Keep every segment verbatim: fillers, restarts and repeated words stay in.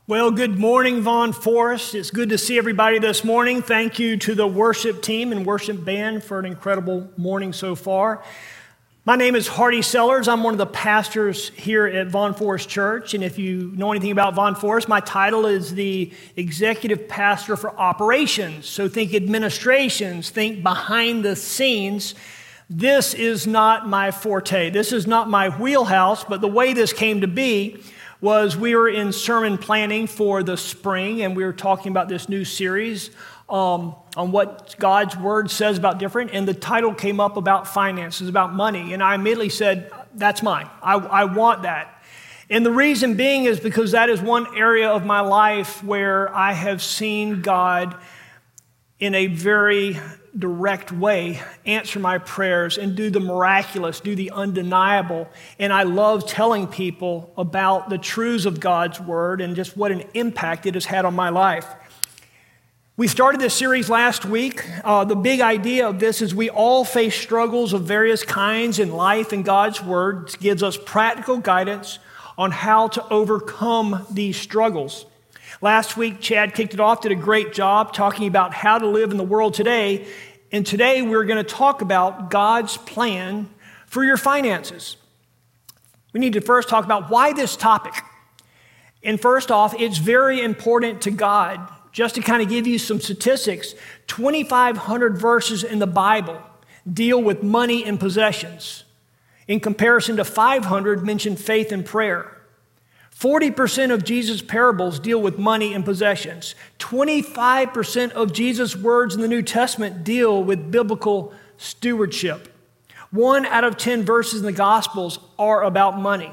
Well, good morning, Vaughn Forest. It's good to see everybody this morning. Thank you to the worship team and worship band for an incredible morning so far. My name is Hardy Sellers. I'm one of the pastors here at Vaughn Forest Church. And if you know anything about Vaughn Forest, my title is the executive pastor for operations. So think administrations, think behind the scenes. This is not my forte. This is not my wheelhouse, but the way this came to be was we were in sermon planning for the spring, and we were talking about this new series um, on what God's Word says about different, and the title came up about finances, about money, and I immediately said, that's mine. I, I want that. And the reason being is because that is one area of my life where I have seen God in a very direct way answer my prayers and do the miraculous, do the undeniable. And I love telling people about the truths of God's Word and just what an impact it has had on my life. We started this series last week. Uh, the big idea of this is we all face struggles of various kinds in life, and God's Word gives us practical guidance on how to overcome these struggles. Last week, Chad kicked it off, did a great job talking about how to live in the world today. And today we're going to talk about God's plan for your finances. We need to first talk about why this topic. And first off, it's very important to God. Just to kind of give you some statistics, twenty-five hundred verses in the Bible deal with money and possessions. In comparison to five hundred mention faith and prayer. forty percent of Jesus' parables deal with money and possessions. twenty-five percent of Jesus' words in the New Testament deal with biblical stewardship. One out of ten verses in the Gospels are about money.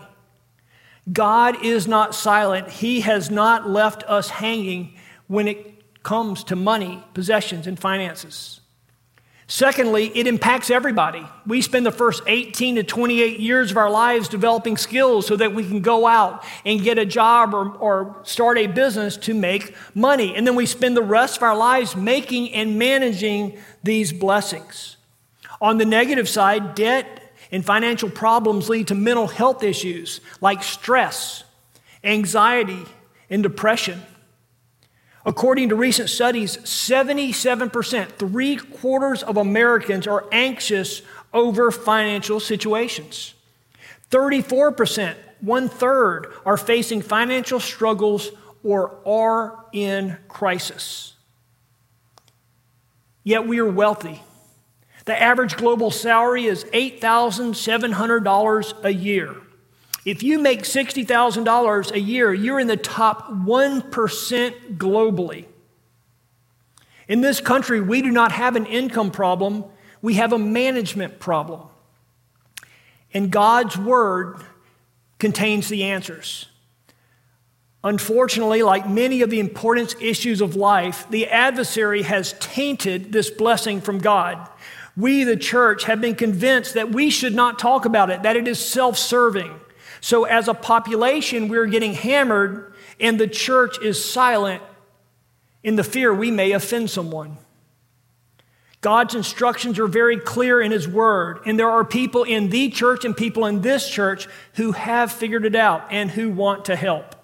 God is not silent. He has not left us hanging when it comes to money, possessions, and finances. Secondly, it impacts everybody. We spend the first eighteen to twenty-eight years of our lives developing skills so that we can go out and get a job or, or start a business to make money. And then we spend the rest of our lives making and managing these blessings. On the negative side, debt and financial problems lead to mental health issues like stress, anxiety, and depression. According to recent studies, seventy-seven percent, three quarters of Americans are anxious over financial situations. thirty-four percent, one third, are facing financial struggles or are in crisis. Yet we are wealthy. The average global salary is eight thousand seven hundred dollars a year. If you make sixty thousand dollars a year, you're in the top one percent globally. In this country, we do not have an income problem. We have a management problem. And God's Word contains the answers. Unfortunately, like many of the important issues of life, the adversary has tainted this blessing from God. We, the church, have been convinced that we should not talk about it, that it is self-serving. So as a population, we're getting hammered, and the church is silent in the fear we may offend someone. God's instructions are very clear in His Word, and there are people in the church and people in this church who have figured it out and who want to help.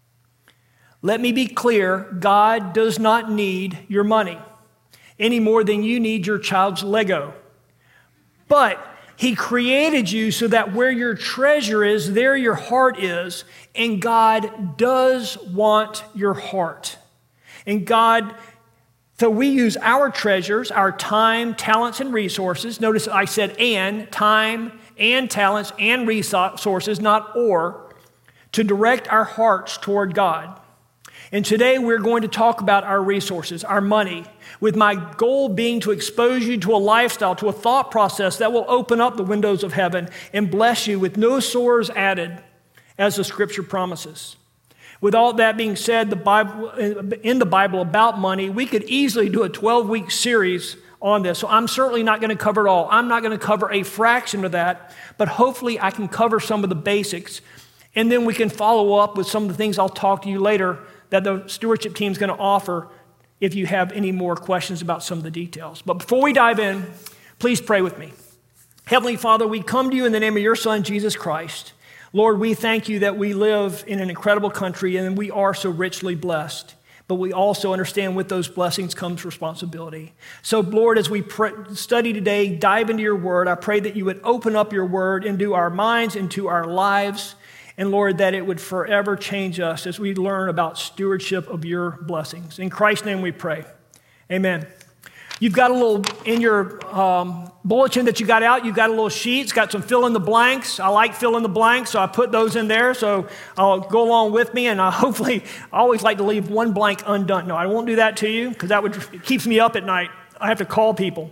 Let me be clear, God does not need your money any more than you need your child's Lego. But He created you so that where your treasure is, there your heart is. And God does want your heart. And God, so we use our treasures, our time, talents, and resources. Notice I said and, time and talents and resources, not or, to direct our hearts toward God. And today we're going to talk about our resources, our money, with my goal being to expose you to a lifestyle, to a thought process that will open up the windows of heaven and bless you with no sores added, as the Scripture promises. With all that being said, the Bible, in the Bible about money, we could easily do a twelve-week series on this. So I'm certainly not going to cover it all. I'm not going to cover a fraction of that, but hopefully I can cover some of the basics. And then we can follow up with some of the things I'll talk to you later that the stewardship team is going to offer if you have any more questions about some of the details. But before we dive in, please pray with me. Heavenly Father, we come to you in the name of your Son, Jesus Christ. Lord, we thank you that we live in an incredible country and we are so richly blessed. But we also understand with those blessings comes responsibility. So, Lord, as we pray, study today, dive into your word, I pray that you would open up your word into our minds, into our lives, and Lord, that it would forever change us as we learn about stewardship of your blessings. In Christ's name we pray. Amen. You've got a little, in your um, bulletin that you got out, you've got a little sheet. It's got some fill in the blanks. I like fill in the blanks, so I put those in there. So I'll go along with me, and I hopefully, I always like to leave one blank undone. No, I won't do that to you, because that would, it keeps me up at night. I have to call people.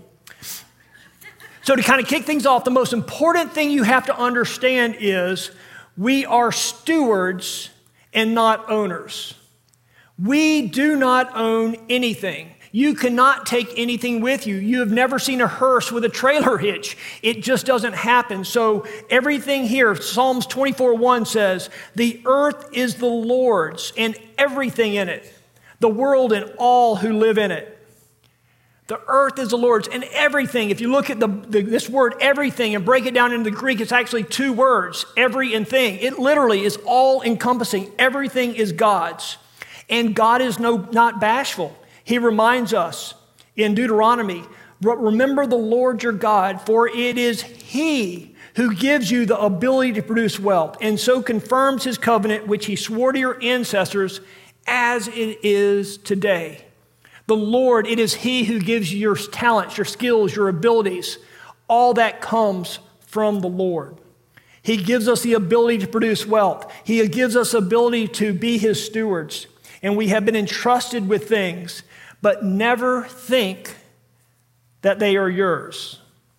So to kind of kick things off, the most important thing you have to understand is we are stewards and not owners. We do not own anything. You cannot take anything with you. You have never seen a hearse with a trailer hitch. It just doesn't happen. So everything here, Psalms twenty-four one says, the earth is the Lord's and everything in it, the world and all who live in it. The earth is the Lord's and everything. If you look at the, the, this word everything and break it down into the Greek, it's actually two words, every and thing. It literally is all encompassing. Everything is God's. And God is no, not bashful. He reminds us in Deuteronomy, remember the Lord your God, for it is he who gives you the ability to produce wealth and so confirms his covenant, which he swore to your ancestors as it is today. The Lord, it is he who gives you your talents, your skills, your abilities. All that comes from the Lord. He gives us the ability to produce wealth. He gives us the ability to be his stewards. And we have been entrusted with things, but never think that they are yours.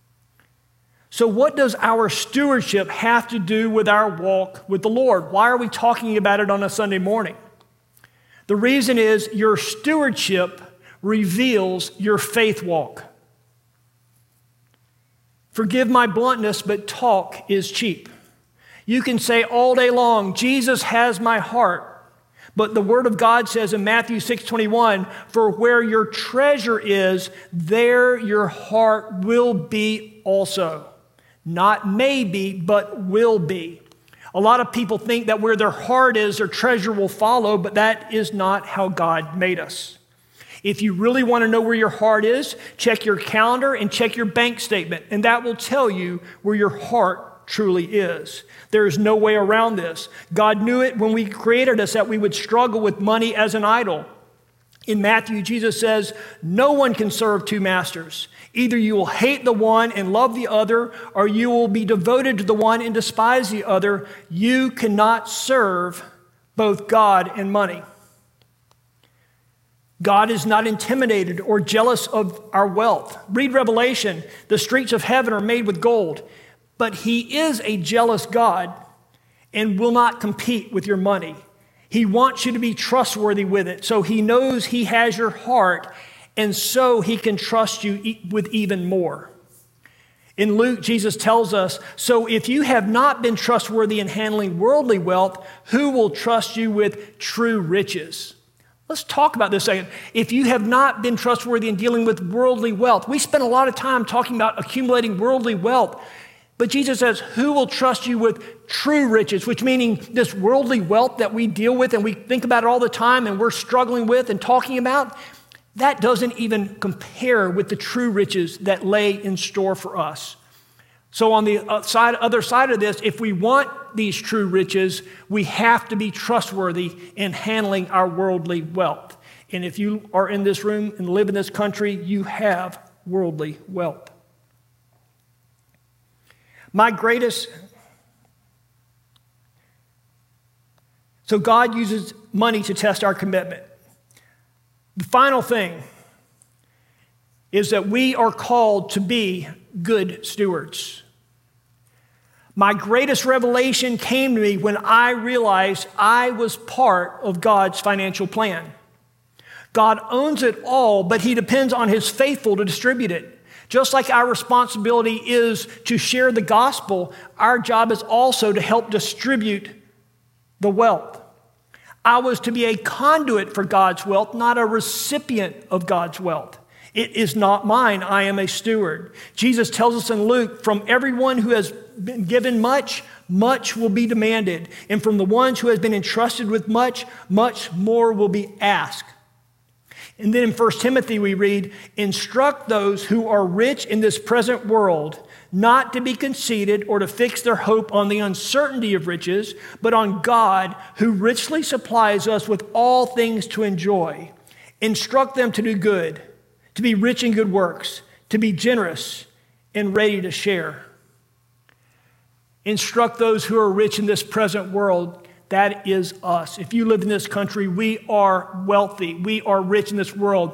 So what does our stewardship have to do with our walk with the Lord? Why are we talking about it on a Sunday morning? The reason is your stewardship reveals your faith walk. Forgive my bluntness, but talk is cheap. You can say all day long, Jesus has my heart. But the Word of God says in Matthew six twenty-one, for where your treasure is, there your heart will be also. Not maybe, but will be. A lot of people think that where their heart is, their treasure will follow, but that is not how God made us. If you really want to know where your heart is, check your calendar and check your bank statement, and that will tell you where your heart truly is. There is no way around this. God knew it when we created us that we would struggle with money as an idol. In Matthew, Jesus says, no one can serve two masters. Either you will hate the one and love the other, or you will be devoted to the one and despise the other. You cannot serve both God and money. God is not intimidated or jealous of our wealth. Read Revelation. The streets of heaven are made with gold. But he is a jealous God and will not compete with your money. He wants you to be trustworthy with it. So he knows he has your heart, and so he can trust you with even more. In Luke, Jesus tells us, so if you have not been trustworthy in handling worldly wealth, who will trust you with true riches? Let's talk about this a second. If you have not been trustworthy in dealing with worldly wealth, we spend a lot of time talking about accumulating worldly wealth. But Jesus says, who will trust you with true riches, which meaning this worldly wealth that we deal with and we think about it all the time and we're struggling with and talking about, that doesn't even compare with the true riches that lay in store for us. So on the side, other side of this, if we want these true riches, we have to be trustworthy in handling our worldly wealth. And if you are in this room and live in this country, you have worldly wealth. My greatest, so God uses money to test our commitment. The final thing is that we are called to be good stewards. My greatest revelation came to me when I realized I was part of God's financial plan. God owns it all, but he depends on his faithful to distribute it. Just like our responsibility is to share the gospel, our job is also to help distribute the wealth. I was to be a conduit for God's wealth, not a recipient of God's wealth. It is not mine. I am a steward. Jesus tells us in Luke, from everyone who has been given much, much will be demanded. And from the ones who has been entrusted with much, much more will be asked. And then in First Timothy we read, instruct those who are rich in this present world not to be conceited or to fix their hope on the uncertainty of riches, but on God who richly supplies us with all things to enjoy. Instruct them to do good, to be rich in good works, to be generous and ready to share. Instruct those who are rich in this present world. That is us. If you live in this country, we are wealthy. We are rich in this world.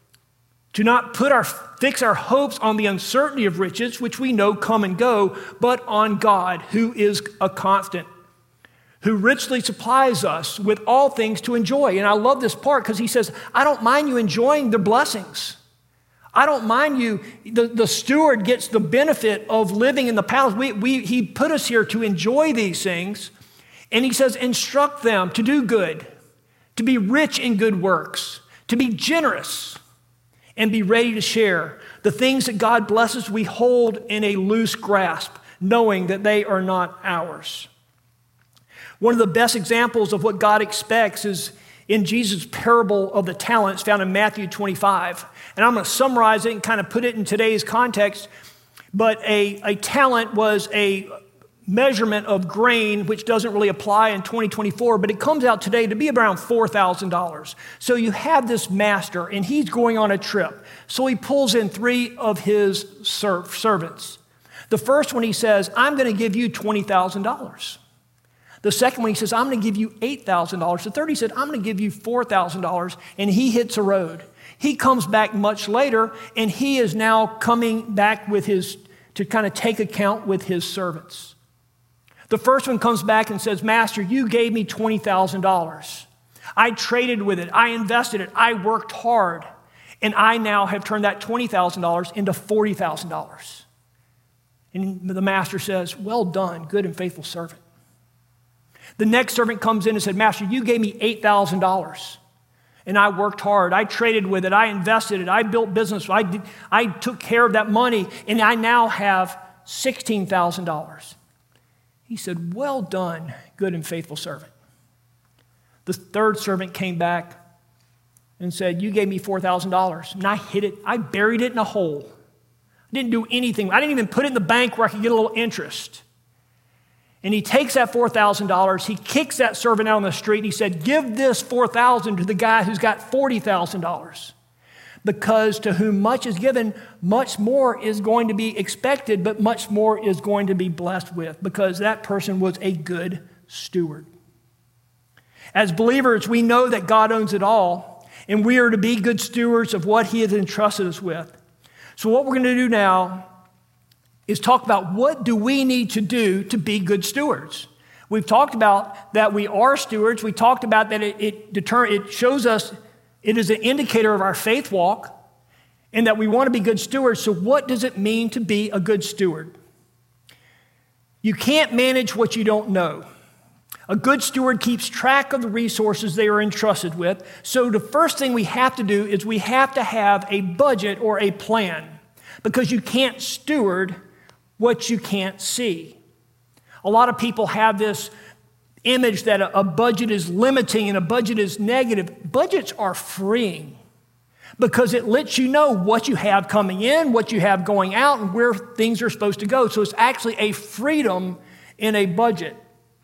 Do not put our, fix our hopes on the uncertainty of riches, which we know come and go, but on God, who is a constant, who richly supplies us with all things to enjoy. And I love this part because he says, I don't mind you enjoying the blessings. I don't mind you. The, the steward gets the benefit of living in the palace. We, we, he put us here to enjoy these things. And he says, instruct them to do good, to be rich in good works, to be generous, and be ready to share. The things that God blesses, we hold in a loose grasp, knowing that they are not ours. One of the best examples of what God expects is in Jesus' parable of the talents found in Matthew twenty-five. And I'm going to summarize it and kind of put it in today's context. But a, a talent was a measurement of grain, which doesn't really apply in twenty twenty-four, but it comes out today to be around four thousand dollars. So you have this master, and he's going on a trip. So he pulls in three of his ser- servants. The first one, he says, I'm going to give you twenty thousand dollars. The second one, he says, I'm going to give you eight thousand dollars. The third, he said, I'm going to give you four thousand dollars, and he hits a road. He comes back much later, and he is now coming back with his, to kind of take account with his servants. The first one comes back and says, Master, you gave me twenty thousand dollars. I traded with it. I invested it. I worked hard. And I now have turned that twenty thousand dollars into forty thousand dollars. And the master says, well done, good and faithful servant. The next servant comes in and said, Master, you gave me eight thousand dollars. And I worked hard. I traded with it. I invested it. I built business. I, did, I took care of that money. And I now have sixteen thousand dollars. He said, well done, good and faithful servant. The third servant came back and said, you gave me four thousand dollars. And I hid it. I buried it in a hole. I didn't do anything. I didn't even put it in the bank where I could get a little interest. And he takes that four thousand dollars. He kicks that servant out on the street. And he said, give this four thousand dollars to the guy who's got forty thousand dollars. Because to whom much is given, much more is going to be expected, but much more is going to be blessed with, because that person was a good steward. As believers, we know that God owns it all, and we are to be good stewards of what he has entrusted us with. So what we're going to do now is talk about what do we need to do to be good stewards. We've talked about that we are stewards. We talked about that it, it, deter, it shows us, it is an indicator of our faith walk, and that we want to be good stewards. So what does it mean to be a good steward? You can't manage what you don't know. A good steward keeps track of the resources they are entrusted with. So the first thing we have to do is we have to have a budget or a plan, because you can't steward what you can't see. A lot of people have this image that a, a budget is limiting and a budget is negative. Budgets are freeing, because it lets you know what you have coming in, what you have going out, and where things are supposed to go. So it's actually a freedom in a budget.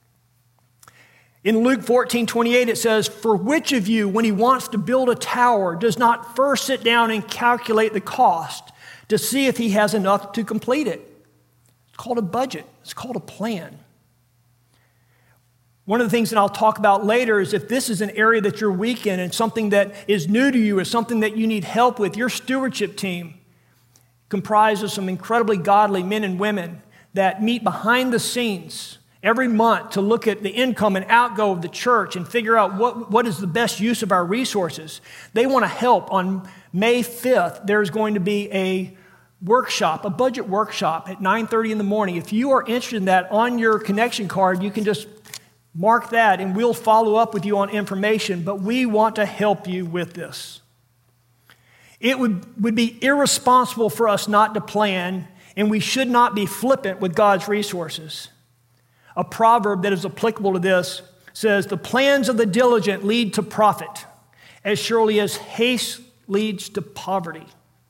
In Luke fourteen twenty-eight, it says, for which of you, when he wants to build a tower, does not first sit down and calculate the cost to see if he has enough to complete it? It's called a budget. It's called a plan. One of the things that I'll talk about later is if this is an area that you're weak in and something that is new to you or something that you need help with, your stewardship team comprises some incredibly godly men and women that meet behind the scenes every month to look at the income and outgo of the church and figure out what, what is the best use of our resources. They want to help. On May fifth, there's going to be a workshop, a budget workshop at nine thirty in the morning. If you are interested in that, on your connection card, you can just mark that and we'll follow up with you on information, but we want to help you with this. It would, would be irresponsible for us not to plan and we should not be flippant with God's resources. A proverb that is applicable to this says, the plans of the diligent lead to profit, as surely as haste leads to poverty.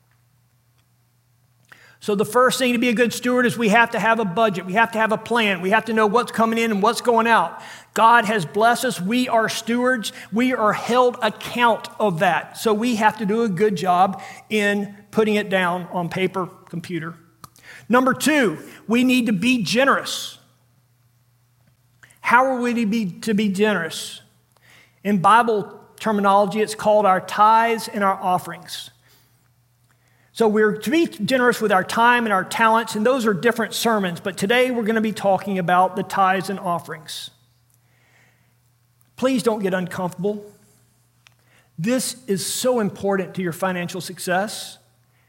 So the first thing to be a good steward is we have to have a budget. We have to have a plan. We have to know what's coming in and what's going out. God has blessed us. We are stewards. We are held account of that. So we have to do a good job in putting it down on paper, computer. Number two, we need to be generous. How are we to be, to be generous? In Bible terminology, it's called our tithes and our offerings. So we're to be generous with our time and our talents, and those are different sermons, but today we're going to be talking about the tithes and offerings. Please don't get uncomfortable. This is so important to your financial success.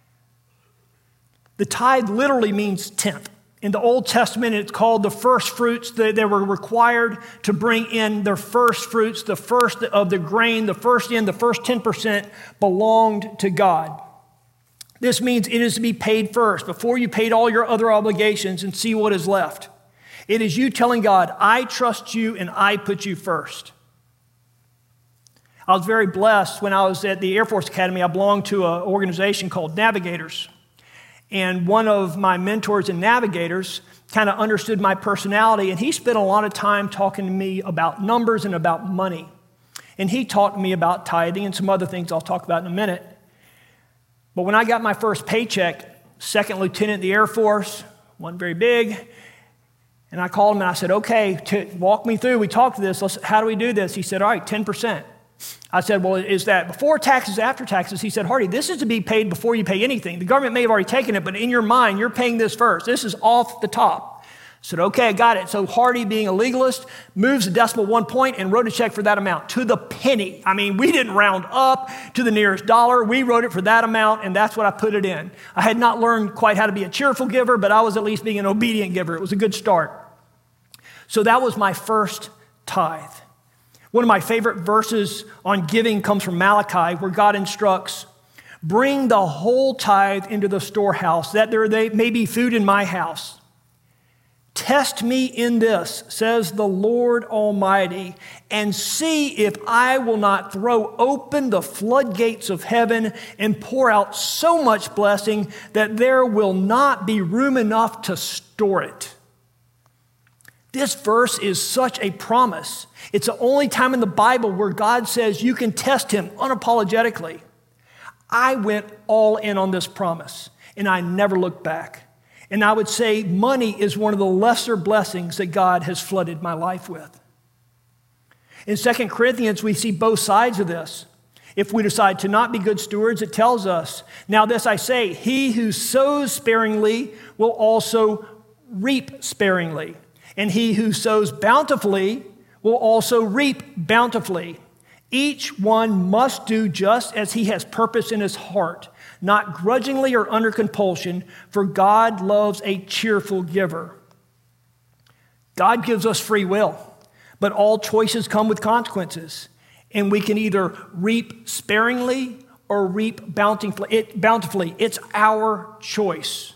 The tithe literally means tenth. In the Old Testament, it's called the first fruits. They, they were required to bring in their first fruits, the first of the grain, the first in, the first ten percent belonged to God. This means it is to be paid first, before you paid all your other obligations and see what is left. It is you telling God, I trust you and I put you first. I was very blessed when I was at the Air Force Academy. I belonged to an organization called Navigators. And one of my mentors in Navigators kind of understood my personality, and he spent a lot of time talking to me about numbers and about money. And he taught me about tithing and some other things I'll talk about in a minute. But when I got my first paycheck, second lieutenant in the Air Force, wasn't very big, and I called him and I said, okay, t- walk me through. We talked to this. Let's, how do we do this? He said, all right, ten percent. I said, well, is that before taxes, after taxes? He said, Hardy, this is to be paid before you pay anything. The government may have already taken it, but in your mind, you're paying this first. This is off the top. I said, okay, I got it. So Hardy, being a legalist, moves the decimal one point and wrote a check for that amount to the penny. I mean, we didn't round up to the nearest dollar. We wrote it for that amount, and that's what I put it in. I had not learned quite how to be a cheerful giver, but I was at least being an obedient giver. It was a good start. So that was my first tithe. One of my favorite verses on giving comes from Malachi, where God instructs, bring the whole tithe into the storehouse, that there may be food in my house. Test me in this, says the Lord Almighty, and see if I will not throw open the floodgates of heaven and pour out so much blessing that there will not be room enough to store it. This verse is such a promise. It's the only time in the Bible where God says you can test him unapologetically. I went all in on this promise, and I never looked back. And I would say money is one of the lesser blessings that God has flooded my life with. In Second Corinthians, we see both sides of this. If we decide to not be good stewards, it tells us, now this I say, he who sows sparingly will also reap sparingly. And he who sows bountifully will also reap bountifully. Each one must do just as he has purpose in his heart, not grudgingly or under compulsion, for God loves a cheerful giver. God gives us free will, but all choices come with consequences, and we can either reap sparingly or reap bountifully. It, bountifully. It's our choice.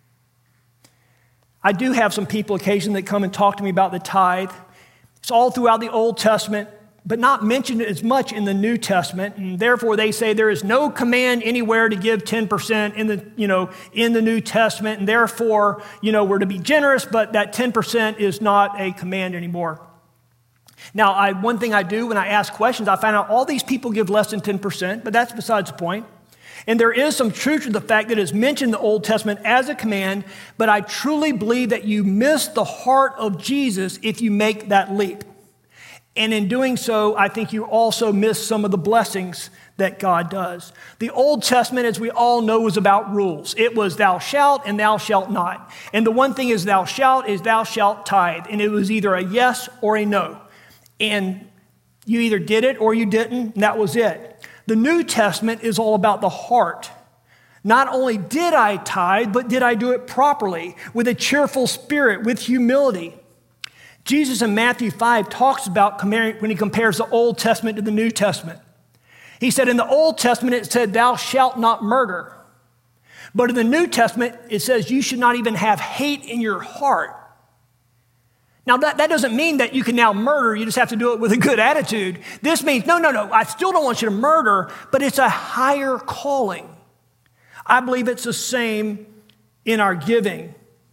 I do have some people occasionally that come and talk to me about the tithe. It's all throughout the Old Testament, but not mentioned as much in the New Testament, and therefore they say there is no command anywhere to give ten percent in the, you know, in the New Testament, and therefore, you know, we're to be generous, but that ten percent is not a command anymore. Now, I, one thing I do when I ask questions, I find out all these people give less than ten percent, but that's besides the point. And there is some truth to the fact that it's mentioned in the Old Testament as a command, but I truly believe that you miss the heart of Jesus if you make that leap. And in doing so, I think you also miss some of the blessings that God does. The Old Testament, as we all know, was about rules. It was thou shalt and thou shalt not. And the one thing is thou shalt is thou shalt tithe. And it was either a yes or a no. And you either did it or you didn't, and that was it. The New Testament is all about the heart. Not only did I tithe, but did I do it properly, with a cheerful spirit, with humility. Jesus in Matthew five talks about when he compares the Old Testament to the New Testament. He said in the Old Testament it said, thou shalt not murder. But in the New Testament, it says you should not even have hate in your heart. Now, that, that doesn't mean that you can now murder. You just have to do it with a good attitude. This means, no, no, no, I still don't want you to murder, but it's a higher calling. I believe it's the same in our giving.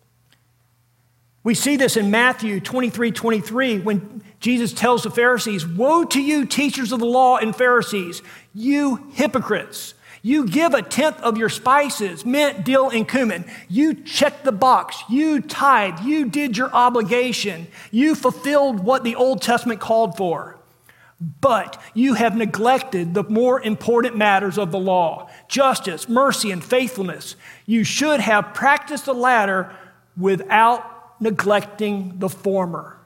We see this in Matthew twenty-three twenty-three when Jesus tells the Pharisees, "Woe to you, teachers of the law and Pharisees, you hypocrites! You give a tenth of your spices, mint, dill, and cumin. You check the box. You tithe. You did your obligation. You fulfilled what the Old Testament called for. But you have neglected the more important matters of the law, justice, mercy, and faithfulness. You should have practiced the latter without neglecting the former."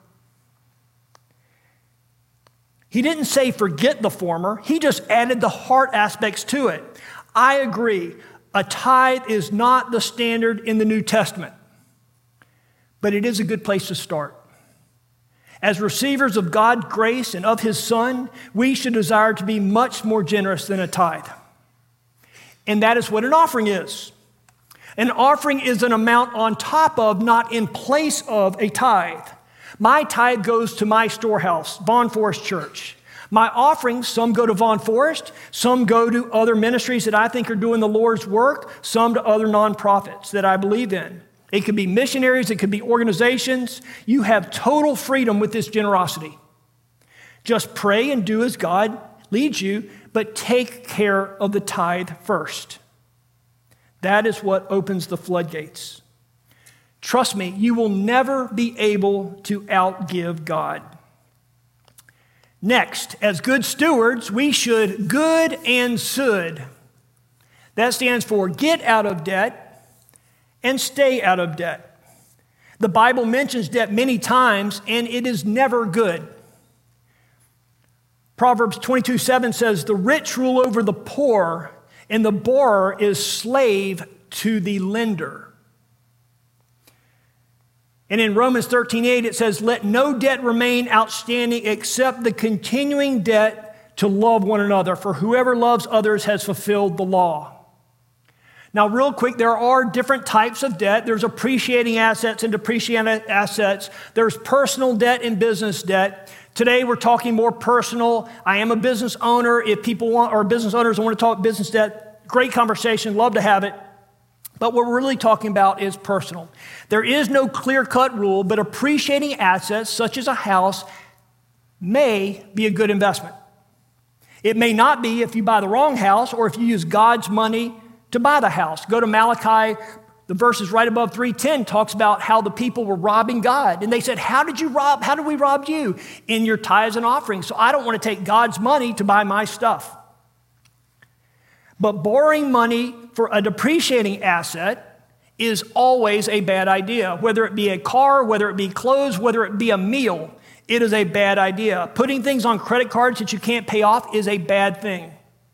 He didn't say forget the former. He just added the heart aspects to it. I agree. A tithe is not the standard in the New Testament, but it is a good place to start. As receivers of God's grace and of His Son, we should desire to be much more generous than a tithe. And that is what an offering is. An offering is an amount on top of, not in place of, a tithe. My tithe goes to my storehouse, Vaughn Forest Church. My offerings, some go to Vaughn Forest, some go to other ministries that I think are doing the Lord's work, some to other nonprofits that I believe in. It could be missionaries, it could be organizations. You have total freedom with this generosity. Just pray and do as God leads you, but take care of the tithe first. That is what opens the floodgates. Trust me, you will never be able to outgive God. Next, as good stewards, we should good and should. That stands for get out of debt and stay out of debt. The Bible mentions debt many times, and it is never good. Proverbs twenty-two seven says, "The rich rule over the poor, and the borrower is slave to the lender." And in Romans thirteen eight, it says, "Let no debt remain outstanding except the continuing debt to love one another, for whoever loves others has fulfilled the law." Now, real quick, there are different types of debt. There's appreciating assets and depreciating assets. There's personal debt and business debt. Today, we're talking more personal. I am a business owner. If people want, or business owners want to talk business debt, great conversation, love to have it. But what we're really talking about is personal. There is no clear-cut rule, but appreciating assets, such as a house, may be a good investment. It may not be if you buy the wrong house or if you use God's money to buy the house. Go to Malachi, the verses right above three ten talks about how the people were robbing God. And they said, how did you rob, how did we rob you? In your tithes and offerings. So I don't want to take God's money to buy my stuff. But borrowing money for a depreciating asset is always a bad idea. Whether it be a car, whether it be clothes, whether it be a meal, it is a bad idea. Putting things on credit cards that you can't pay off is a bad thing.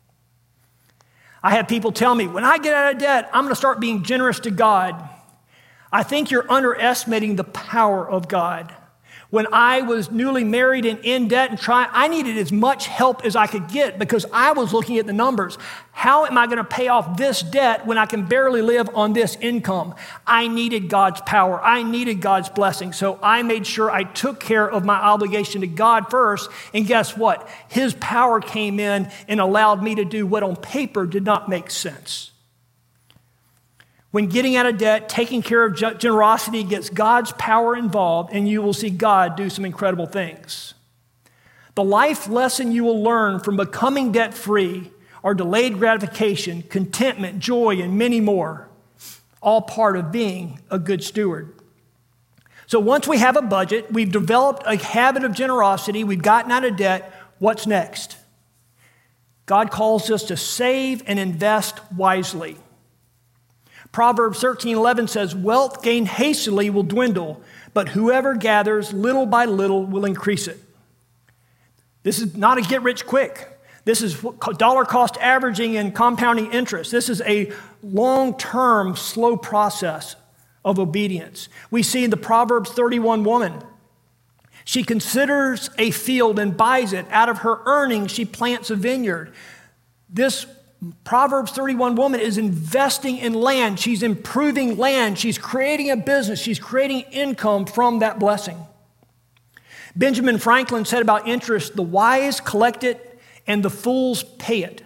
I have people tell me, when I get out of debt, I'm going to start being generous to God. I think you're underestimating the power of God. When I was newly married and in debt and trying, I needed as much help as I could get because I was looking at the numbers. How am I going to pay off this debt when I can barely live on this income? I needed God's power. I needed God's blessing. So I made sure I took care of my obligation to God first. And guess what? His power came in and allowed me to do what on paper did not make sense. When getting out of debt, taking care of generosity gets God's power involved, and you will see God do some incredible things. The life lesson you will learn from becoming debt-free are delayed gratification, contentment, joy, and many more, all part of being a good steward. So once we have a budget, we've developed a habit of generosity, we've gotten out of debt, what's next? God calls us to save and invest wisely. Proverbs thirteen eleven says, "Wealth gained hastily will dwindle, but whoever gathers little by little will increase it." This is not a get rich quick. This is dollar cost averaging and compounding interest. This is a long-term, slow process of obedience. We see in the Proverbs thirty-one woman, she considers a field and buys it. Out of her earnings, she plants a vineyard. This Proverbs thirty-one woman is investing in land. She's improving land. She's creating a business. She's creating income from that blessing. Benjamin Franklin said about interest, the wise collect it and the fools pay it.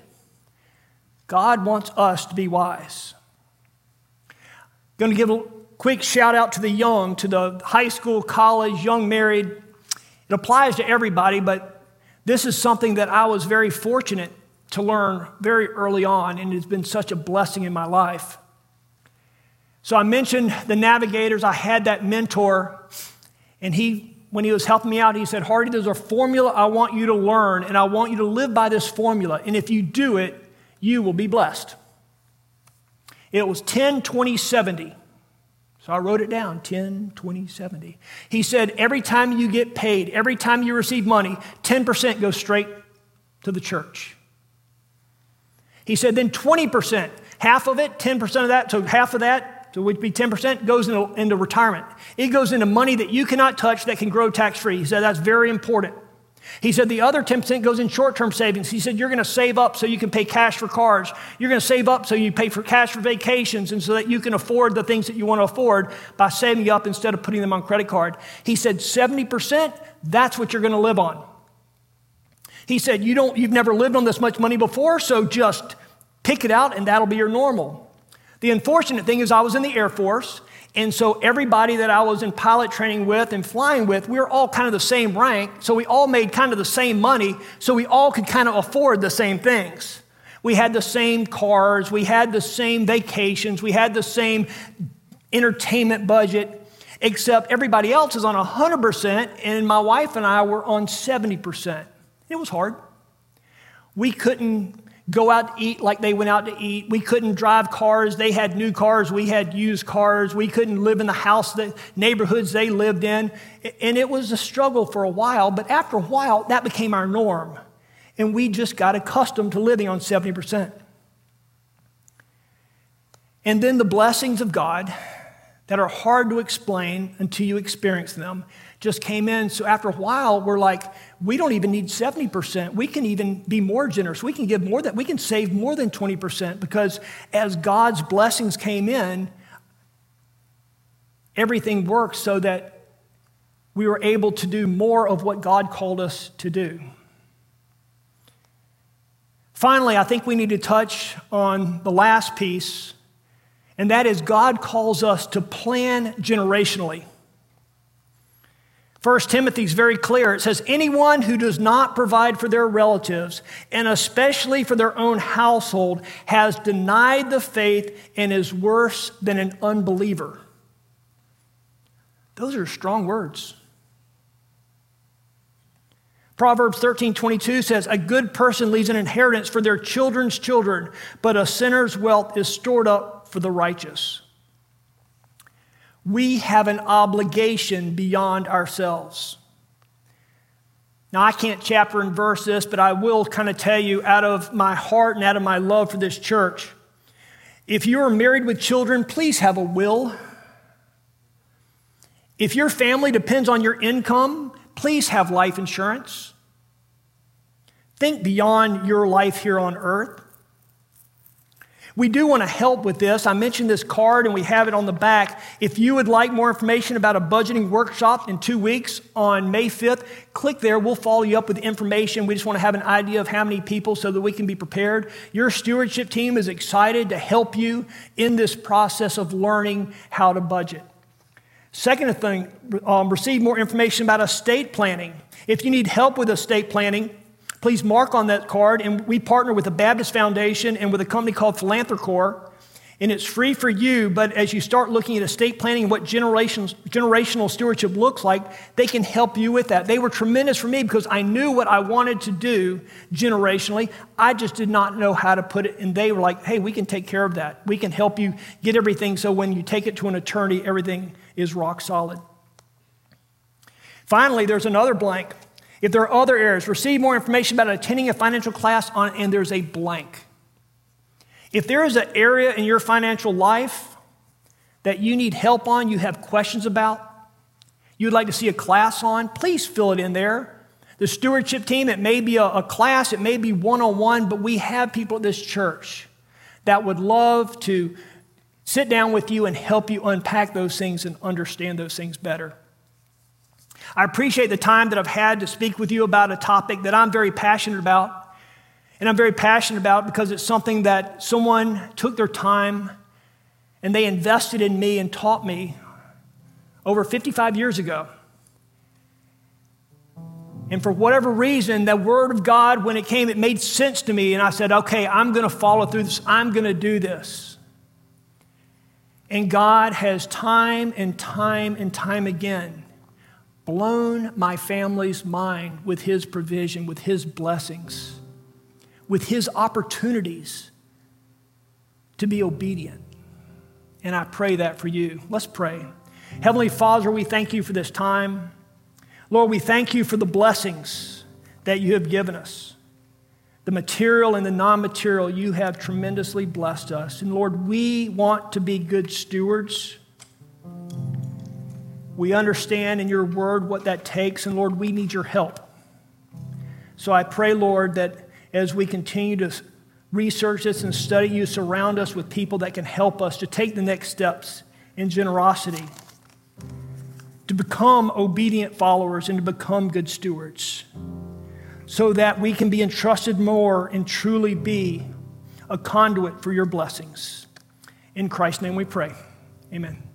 God wants us to be wise. I'm going to give a quick shout out to the young, to the high school, college, young married. It applies to everybody, but this is something that I was very fortunate to learn very early on, and it's been such a blessing in my life. So I mentioned the navigators. I had that mentor, and he, when he was helping me out, he said, Hardy, there's a formula I want you to learn, and I want you to live by this formula, and if you do it, you will be blessed. It was ten, twenty, seventy. So I wrote it down, ten, twenty, seventy. He said, every time you get paid, every time you receive money, ten percent goes straight to the church. He said, then twenty percent, half of it, ten percent of that, so half of that, so it would be ten percent, goes into, into retirement. It goes into money that you cannot touch that can grow tax-free. He said, that's very important. He said, the other ten percent goes in short-term savings. He said, you're going to save up so you can pay cash for cars. You're going to save up so you pay for cash for vacations and so that you can afford the things that you want to afford by saving up instead of putting them on credit card. He said, seventy percent, that's what you're going to live on. He said, you don't, you've never lived on this much money before, so just pick it out and that'll be your normal. The unfortunate thing is I was in the Air Force, and so everybody that I was in pilot training with and flying with, we were all kind of the same rank, so we all made kind of the same money, so we all could kind of afford the same things. We had the same cars, we had the same vacations, we had the same entertainment budget, except everybody else is on one hundred percent, and my wife and I were on seventy percent. It was hard. We couldn't go out to eat like they went out to eat. We couldn't drive cars. They had new cars. We had used cars. We couldn't live in the house, the neighborhoods they lived in. And it was a struggle for a while, but after a while, that became our norm. And we just got accustomed to living on seventy percent. And then the blessings of God that are hard to explain until you experience them just came in. So after a while, we're like, we don't even need seventy percent. We can even be more generous. We can give more than, we can save more than twenty percent because as God's blessings came in, everything worked so that we were able to do more of what God called us to do. Finally, I think we need to touch on the last piece, and that is God calls us to plan generationally. First Timothy is very clear. It says, anyone who does not provide for their relatives, and especially for their own household, has denied the faith and is worse than an unbeliever. Those are strong words. Proverbs thirteen twenty-two says, a good person leaves an inheritance for their children's children, but a sinner's wealth is stored up for the righteous. We have an obligation beyond ourselves. Now, I can't chapter and verse this, but I will kind of tell you out of my heart and out of my love for this church, if you are married with children, please have a will. If your family depends on your income, please have life insurance. Think beyond your life here on earth. We do want to help with this. I mentioned this card and we have it on the back. If you would like more information about a budgeting workshop in two weeks on May fifth, click there. We'll follow you up with information. We just want to have an idea of how many people so that we can be prepared. Your stewardship team is excited to help you in this process of learning how to budget. Second thing, um, receive more information about estate planning. If you need help with estate planning, please mark on that card, and we partner with the Baptist Foundation and with a company called Philanthrocor, and it's free for you, but as you start looking at estate planning and what generations, generational stewardship looks like, they can help you with that. They were tremendous for me because I knew what I wanted to do generationally. I just did not know how to put it, and they were like, hey, we can take care of that. We can help you get everything so when you take it to an attorney, everything is rock solid. Finally, there's another blank. If there are other areas, receive more information about attending a financial class on, and there's a blank. If there is an area in your financial life that you need help on, you have questions about, you'd like to see a class on, please fill it in there. The stewardship team, it may be a, a class, it may be one-on-one, but we have people at this church that would love to sit down with you and help you unpack those things and understand those things better. I appreciate the time that I've had to speak with you about a topic that I'm very passionate about. And I'm very passionate about because it's something that someone took their time and they invested in me and taught me over fifty-five years ago. And for whatever reason, that word of God, when it came, it made sense to me. And I said, okay, I'm going to follow through this. I'm going to do this. And God has time and time and time again blown my family's mind with his provision, with his blessings, with his opportunities to be obedient. And I pray that for you. Let's pray. Heavenly Father, we thank you for this time. Lord, we thank you for the blessings that you have given us. The material and the non-material, you have tremendously blessed us. And Lord, we want to be good stewards. We understand in your word what that takes. And Lord, we need your help. So I pray, Lord, that as we continue to research this and study you, surround us with people that can help us to take the next steps in generosity, to become obedient followers and to become good stewards, so that we can be entrusted more and truly be a conduit for your blessings. In Christ's name we pray. Amen.